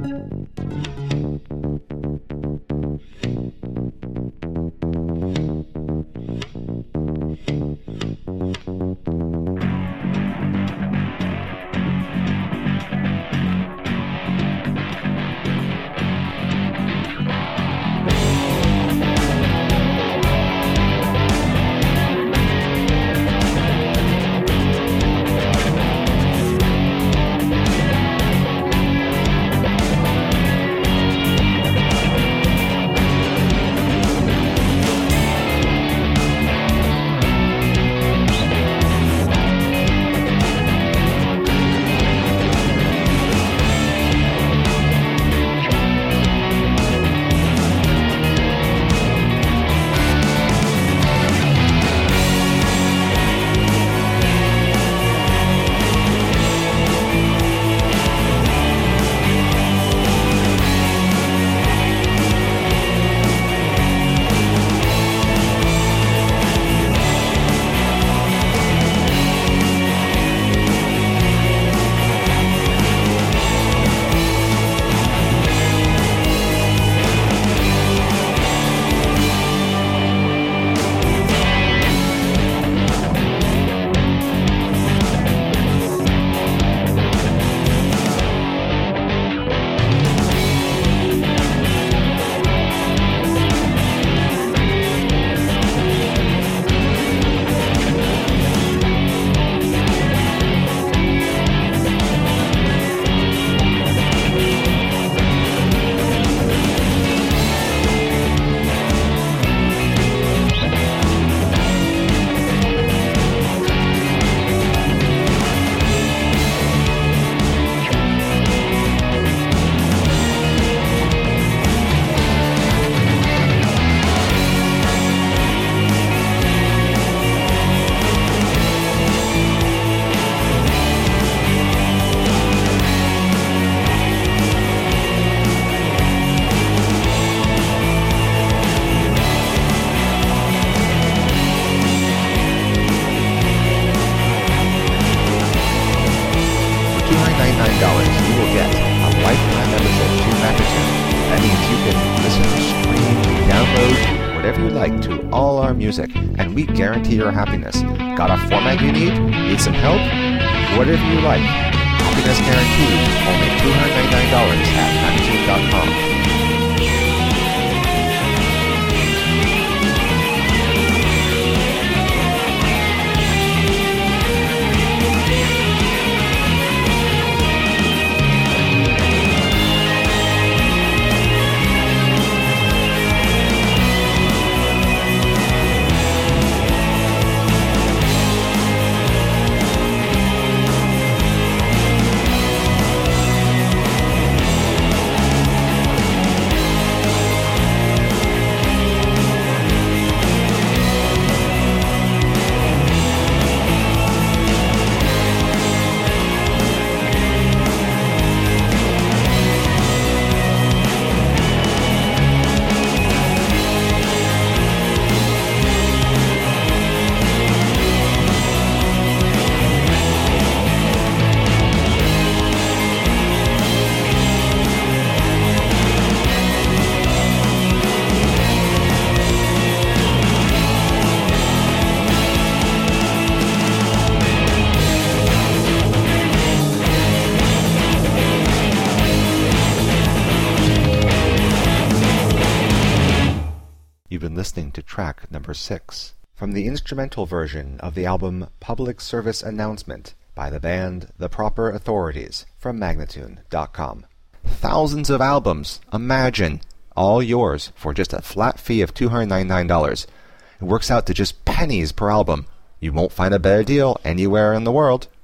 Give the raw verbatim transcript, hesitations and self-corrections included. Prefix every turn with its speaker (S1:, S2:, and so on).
S1: ninety-nine dollars, you will get a lifetime membership to Magnatune. That means you can listen, stream, download, whatever you like to all our music, and we guarantee your happiness. Got a format you need? Need some help? Whatever you like. Happiness guaranteed. Only two hundred ninety-nine dollars at Magnatune dot com. You've been listening to track number six from the instrumental version of the album Public Service Announcement by the band The Proper Authorities from Magnatune dot com. Thousands of albums, imagine, all yours for just a flat fee of two hundred ninety-nine dollars. It works out to just pennies per album. You won't find a better deal anywhere in the world.